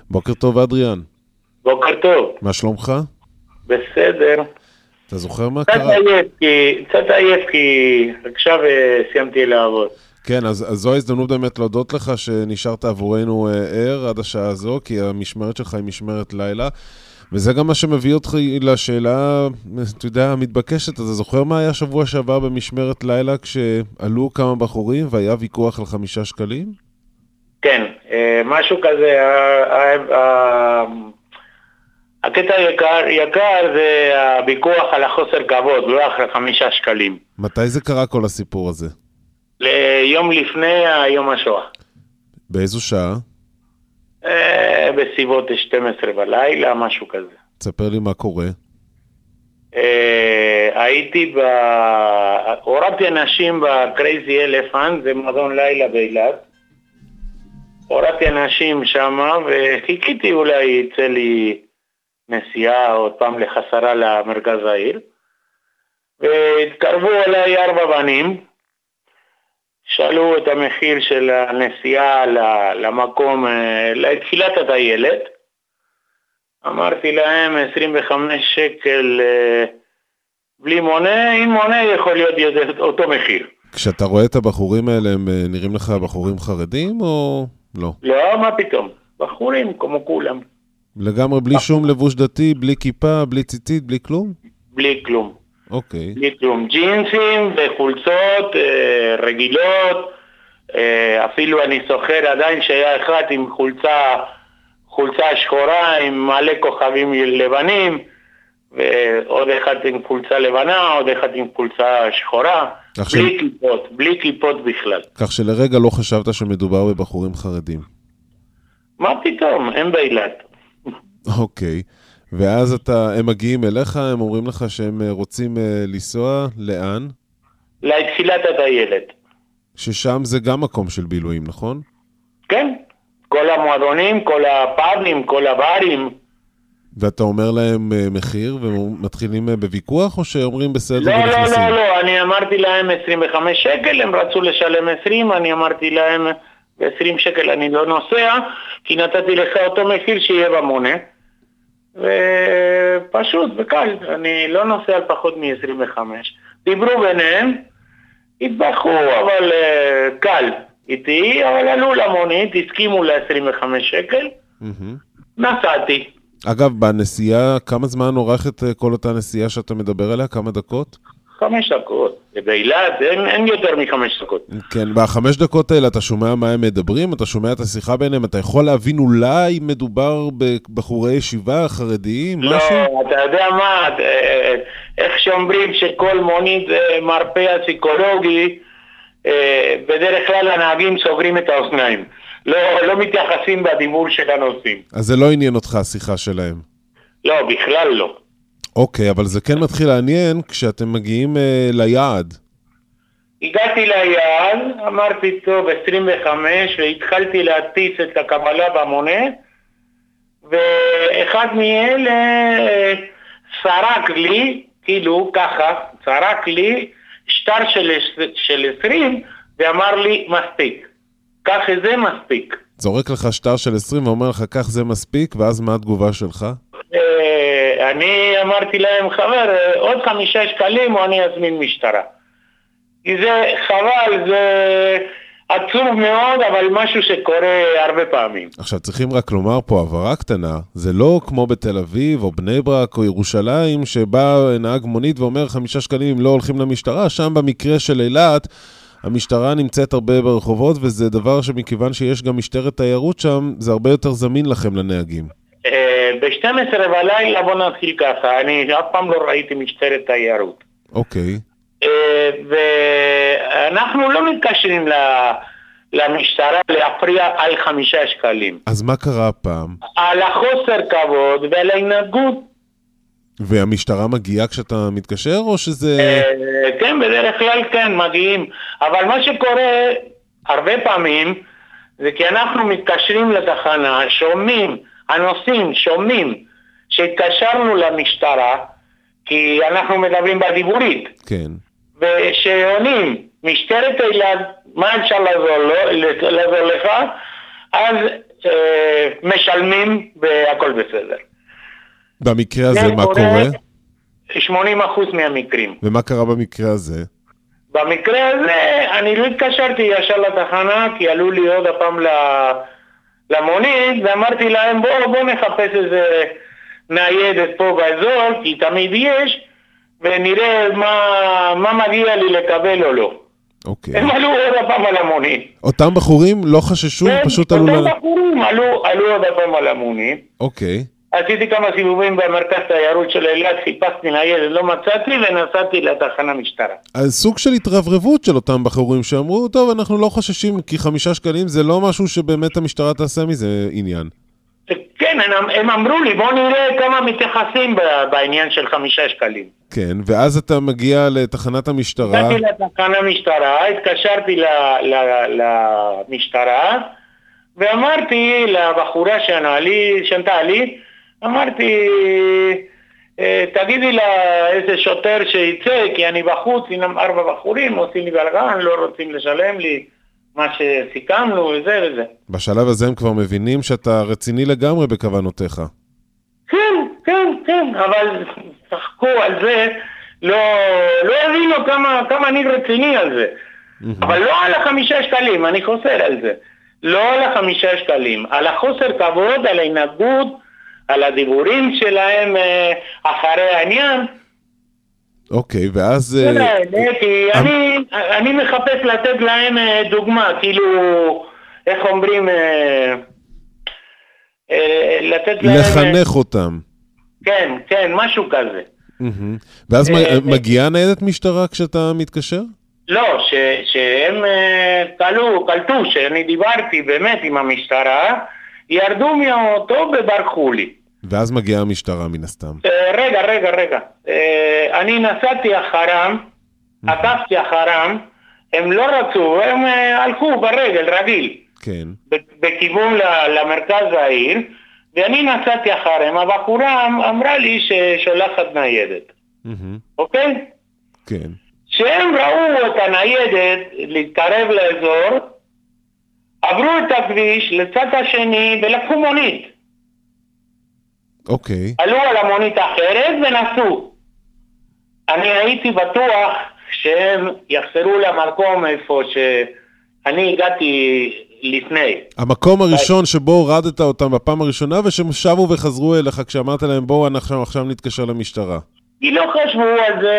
בוקר טוב, אדריאן. בוקר טוב. מה שלומך? בסדר. אתה זוכר מה קרה? קצת עייף כי עכשיו סיימתי לעבוד. כן, אז זו ההזדמנות באמת להודות לך שנשארת עבורנו ער עד השעה הזו, כי המשמרת שלך היא משמרת לילה, וזה גם מה שמביא אותך לשאלה, אתה יודע, המתבקשת. אתה זוכר מה היה שבוע שעבר במשמרת לילה כשעלו כמה בחורים והיה ויכוח על 5 שקלים? כן, משהו כזה. הקטע יקר זה הוויכוח על החוסר כבוד, לא אחרי 5 שקלים. מתי זה קרה כל הסיפור הזה? ליום לפני יום השואה. באיזו שעה? בסביבות 12 בלילה, משהו כזה. תספר לי מה קורה. הורדתי אנשים בקרייזי אלפנט, זה מועדון לילה באילת. הורדתי אנשים שם וחיכיתי אולי יצא לי נסיעה עוד פעם לחזרה למרכז העיר. והתקרבו אליי 4 בנים, שאלו את המחיר של הנסיעה למקום, לתחילת הטיילת. אמרתי להם 25 שקל בלי מונה, עם מונה יכול להיות אותו מחיר. כשאתה רואה את הבחורים האלה, הם נראים לך בחורים חרדים או לא? לא, מה פתאום? בחורים כמו כולם. לגמרי בלי שום לבוש דתי, בלי כיפה, בלי ציצית, בלי כלום? בלי כלום. אוקיי. בלי כלום. ג'ינסים וחולצות רגילות. אפילו אני זוכר עדיין שהיה אחד עם חולצה שחורה עם מלא כוכבים לבנים, ועוד אחד עם חולצה לבנה, עוד אחד עם חולצה שחורה, בלי כיפות בכלל. כך שלרגע לא חשבת שמדובר בבחורים חרדים? מה פתאום, הם באילת. אוקיי, ואז הם מגיעים אליך, הם אומרים לך שהם רוצים לנסוע, לאן? לתחילת הטיילת. ששם זה גם מקום של בילויים, נכון? כן, כל המועדונים, כל הפאבים, כל הברים. ואתה אומר להם מחיר ומתחילים בוויכוח, או שאומרים בסדר ונכנסים? לא, אני אמרתי להם 25 שקל, הם רצו לשלם 20, אני אמרתי להם 20 שקל אני לא נוסע, כי נתתי לך אותו מחיר שיהיה במונה, ופשוט וקל, אני לא נוסע על פחות מ-25. דיברו ביניהם, התבחו, אבל קל איתי, אבל עלו למונית, הסכימו ל-25 שקל, נסעתי. אגב, בנסיעה, כמה זמן עורכת כל אותה נסיעה שאתה מדבר עליה? כמה דקות? 5 דקות. באילת אין יותר מ5 דקות. כן, ב5 דקות האלה אתה שומע מה הם מדברים, אתה שומע את השיחה ביניהם, אתה יכול להבין אולי מדובר בבחורי ישיבה, חרדיים, לא, משהו? לא, אתה יודע מה, איך שאומרים שכל מונית זה מרפא פסיכולוגי, בדרך כלל הנהגים סוגרים את האוזניים. לא מתייחסים בדיבור של הנוסעים. אז זה לא עניין אותך השיחה שלהם? לא, בכלל לא. אוקיי, אבל זה כן מתחיל לעניין כשאתם מגיעים ליעד. הגעתי ליעד, אמרתי טוב 25, והתחלתי להטיס את הקבלה במונה, ואחד מאלה שרק לי, כאילו ככה, שרק לי שטר של 20, ואמר לי מספיק. כך זה מספיק. זורק לך שטר של 20 ואומר לך כך זה מספיק, ואז מה התגובה שלך? אני אמרתי להם, חבר, עוד 5 שקלים או אני אזמין משטרה. כי זה חבל, זה עצוב מאוד, אבל משהו שקורה הרבה פעמים. עכשיו צריכים רק לומר פה הבהרה קטנה, זה לא כמו בתל אביב או בני ברק או ירושלים, שבא נהג מונית ואומר 5 שקלים אם לא הולכים למשטרה, שם במקרה של אילת, המשטרה נמצאת הרבה ברחובות, וזה דבר שמכיוון שיש גם משטרת תיירות שם, זה הרבה יותר זמין לכם לנהגים. ב-12 בלילה בוא נתחיל ככה, אני אף פעם לא ראיתי משטרת תיירות. אוקיי. ואנחנו לא מתקשרים למשטרה להפריע על 5 שקלים. אז מה קרה הפעם? על החוסר כבוד ועל ההתנהגות. והמשטרה מגיעה כשאתה מתקשר או שזה... כן, בדרך כלל כן, מגיעים. אבל מה שקורה הרבה פעמים זה כי אנחנו מתקשרים לתחנה, שומעים, הנוסעים שומעים שהתקשרנו למשטרה, כי אנחנו מדברים בדיבורית. כן. ושעונים, משטרת אילת, מה אפשר לעזור לך? אז משלמים והכל בסדר. במקרה הזה מה קורה? 80% מהמקרים. ומה קרה במקרה הזה? במקרה הזה אני לא התקשרתי ישר לתחנה, כי עלו לי עוד הפעם למונית, ואמרתי להם בוא נחפש איזה ניידת פה באזור, כי תמיד יש, ונראה מה מגיע לי לקבל או לא. אוקיי. הם עלו עוד הפעם על המונית. אותם בחורים לא חששו, פשוט עלו... אותם בחורים עלו עוד הפעם על המונית. אוקיי. עשיתי כמה סיבובים במרכז תיירות של אילת, חיפשתי ניידת, לא מצאתי, ונסעתי לתחנה משטרה. אז סוג של התרברבות של אותם בחורים שאמרו, טוב, אנחנו לא חוששים, כי 5 שקלים זה לא משהו שבאמת המשטרה תעשה מזה עניין. כן, הם אמרו לי, בוא נראה כמה מתייחסים בעניין של 5 שקלים. כן, ואז אתה מגיע לתחנת המשטרה. הגעתי לתחנה משטרה, התקשרתי למשטרה, ואמרתי לבחורה שענתה לי, אמרתי, תגידי לה איזה שוטר שיצא, כי אני בחוץ, הנה 4 בחורים, עושים לי בלגן, לא רוצים לשלם לי מה שסיכמנו וזה וזה. בשלב הזה הם כבר מבינים שאתה רציני לגמרי בכוונותיך. כן, אבל צחקו על זה, לא הבינו כמה אני רציני על זה. אבל לא על 5 שקלים, אני חוסר על זה. לא על 5 שקלים, על החוסר כבוד, על ההתנהגות, על הדיבורים שלהם אחרי העניין. אוקיי, ואז... כי אני מחפש לתת להם דוגמה, כאילו, איך אומרים, לתת להם... לחנך אותם. כן, משהו כזה. ואז מגיעה ניידת משטרה כשאתה מתקשר? לא, שהם קלטו שאני דיברתי באמת עם המשטרה, ירדו מהאוטו וברחו לי. ואז מגיעה המשטרה מן הסתם. רגע. אני נסעתי אחרם, עקפתי אחרם, הם לא רצו, הם הלכו ברגל רגיל. כן. בכיוון למרכז העיר, ואני נסעתי אחרם, הבחורה אמרה לי ששולחת ניידת. אוקיי? כן. כשהם ראו את הניידת להתקרב לאזור, עברו את הכביש לצד השני ולקחו מונית. אוקיי. עלו על המונית אחרת ונסעו. אני הייתי בטוח שהם יחזרו למקום איפה שאני הגעתי לפני. המקום הראשון שבו הורדת אותם בפעם הראשונה, ושהם שבו וחזרו אליך כשאמרת להם בואו אנחנו עכשיו נתקשר למשטרה. כי לא חשבו על זה.